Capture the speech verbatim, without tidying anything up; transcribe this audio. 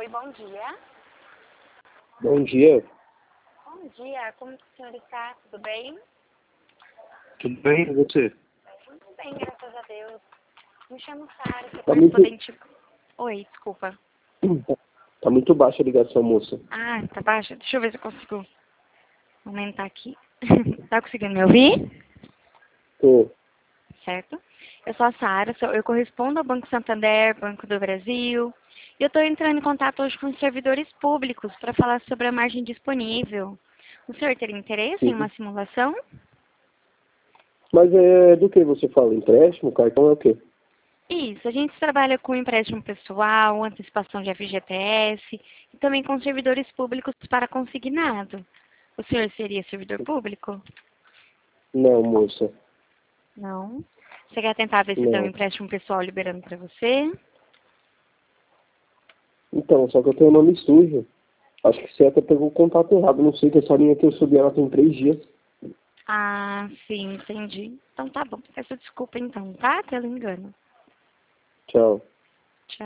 Oi, bom dia. Bom dia. Bom dia, como que o senhor está? Tudo bem? Tudo bem com você? Tudo bem, graças a Deus. Me chamo Sara, sou Tá muito, correspondente... Oi, desculpa. tá muito baixa a ligação, moça. Ah, tá baixa? Deixa eu ver se eu consigo aumentar aqui. Tá conseguindo me ouvir? Tô. Certo? Eu sou a Sara, sou- eu correspondo ao Banco Santander, Banco do Brasil. E eu estou entrando em contato hoje com os servidores públicos para falar sobre a margem disponível. O senhor teria interesse em Sim. uma simulação? Mas é do que você fala? Empréstimo? Cartão é o quê? Isso, a gente trabalha com empréstimo pessoal, antecipação de F G T S e também com servidores públicos para consignado. O senhor seria servidor público? Não, moça. Não. Você quer tentar ver se tem um Não. empréstimo pessoal liberando para você? Então, só que eu tenho o nome sujo. Acho que você até pegou o contato errado. Não sei que essa linha que eu subi, ela tem três dias. Ah, sim, entendi. Então tá bom. Peço desculpa então, tá? Pelo engano. Tchau.